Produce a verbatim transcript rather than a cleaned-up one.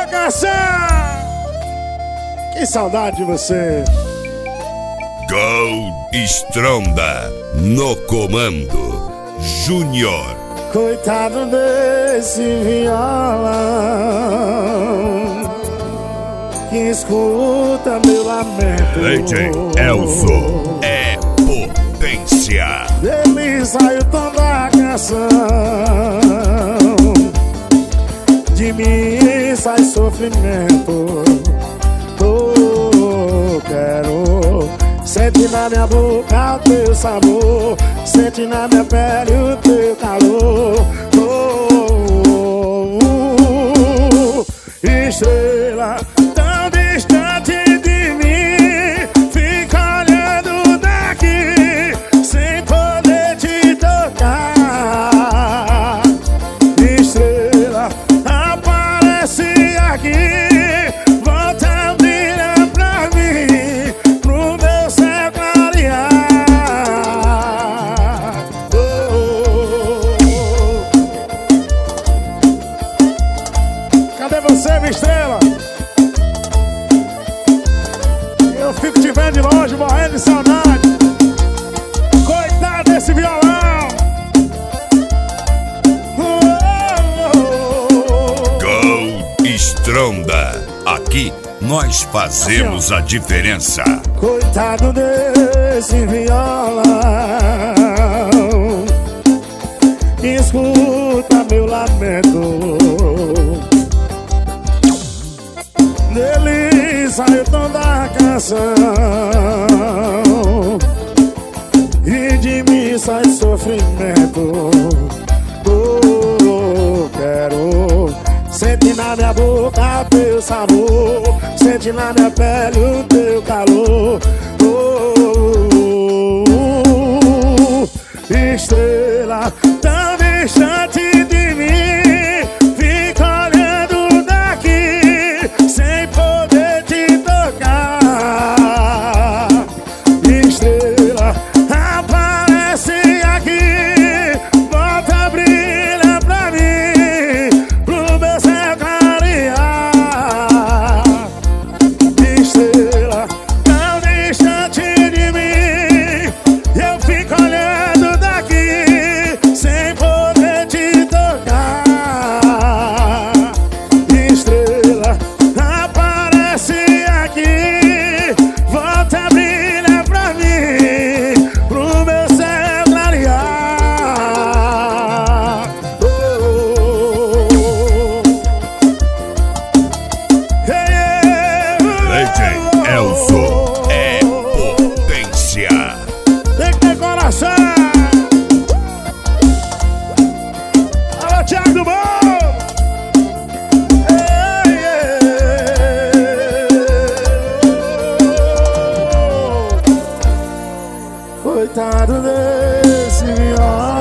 Garçom! Que saudade de você. Gold Stronda no comando. Júnior. Coitado desse violão que escuta meu lamento. D J Elzo é potência. Dele sai o tom da canção, de mim sai sofrimento. Oh, quero sentir na minha boca o teu sabor, sentir na minha pele o teu calor. Oh, oh, oh, estrela tão distante de mim, fica olhando daqui sem poder te tocar. Estrela aparece aqui, volta a brilhar pra mim, pro meu céu clarear. Oh, oh, oh. Cadê você, minha estrela? Eu fico te vendo de longe, morrendo de saudade. Coitado desse violão. Gold Stronda. Aqui nós fazemos a diferença. Coitado desse violão, escuta meu lamento. Dele sai o tom da canção, e de mim sai sofrimento. Oh, quero sentir na minha boca o teu sabor, sentir na minha pele o teu calor. Oh, oh, oh, estrela tão distante de mim, fica olhando daqui sem poder te tocar. Estrela aparece aqui, volta a brilhar pra mim, pro meu céu clarear. Estrela tão distante de mim, eu fico olhando daqui sem poder te tocar. Estrela aparece aqui, volta a brilhar pra mim, pro meu céu clarear. Oh, oh, oh. Hey, yeah. D J Elzo é potência. Tem que ter coração. Alô, Thiago do Bom. Ei, ei. Coitado desse violão